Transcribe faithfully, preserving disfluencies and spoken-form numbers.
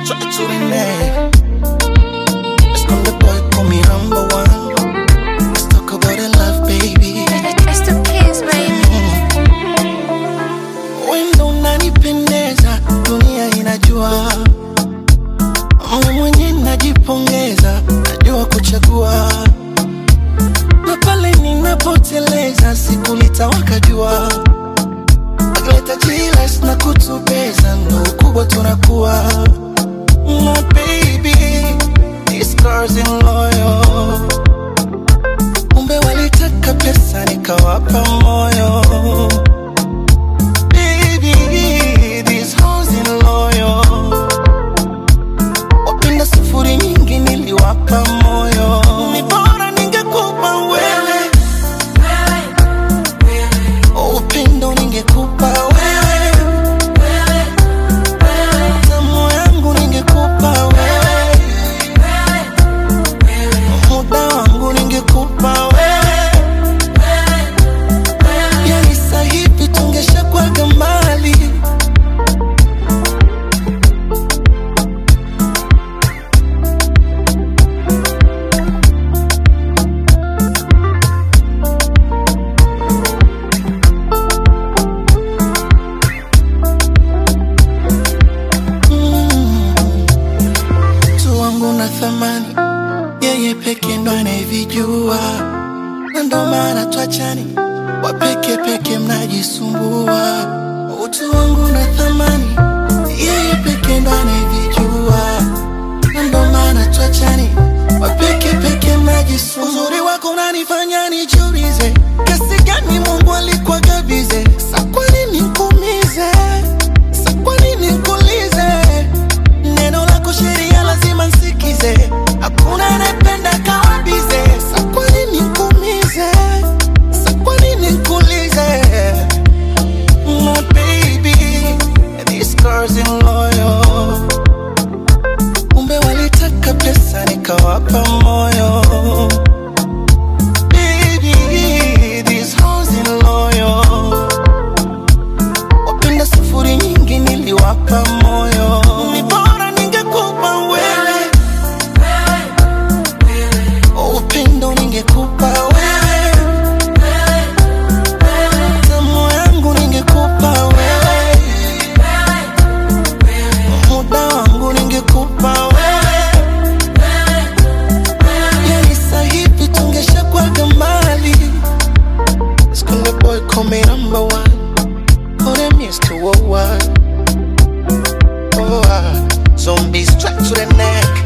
straight to the neck. Let's come the boy, call me number one. Let's talk about the love, baby. It's the kiss, baby. Wendo unanipendeza, dunia inajua. Mimi mwenye najipongeza, najua kuchagua. Na pale ninapoteleza, siku litawaka jua. Akileta jilas na kutubeza, ndo ukubwa tunakuwa. My baby, these girls in loyal. Umbe walitaka pesa, nikawapa moyo. Baby, these hoes in loyal. Wapenda sufuri nyingi, niliwapa moyo. Ni bora ningekupa wewe, upendo ningekupa wewe, tamu yangu ningekupa wewe, muda wangu ningekupa wewe. Yani sahivi tungeshakuwaga mbali. Thamani yeye peke ndo anayevijua, na ndo maana tuachani, wapeke peke mnajisumbua. Utu wangu na thamani yeye peke ndo anayevijua, na ndo maana tuachani, wapeke peke mnajisumbua. Uzuri wako unanifanya nijiulize, kiasi gani Mungu alikuwa gabize. Sa kwa nini nikuumize? Sa kwa nini nikuulize? Neno lako sheria lazima nsikize. Hakuna anayependa kawa bize. Sa kwa nini nikuumize? Sa kwa nini nikuulize? My baby, these girls in loyal. Umbe walitaka pesa, nikawapa moyo. Baby, these hoes in loyal. Wapenda sufuri nyingi, niliwapa moyo. Ni bora ningekupa wewe, upendo ningekupa wewe, tamu yangu ningekupa wewe, muda wangu ningekupa wewe. Yani sahivi tungeshakuwaga mbali. Let's call the boy, call me number one. Oh, them used to worldwide. Oh, uh, zombies strapped to the neck.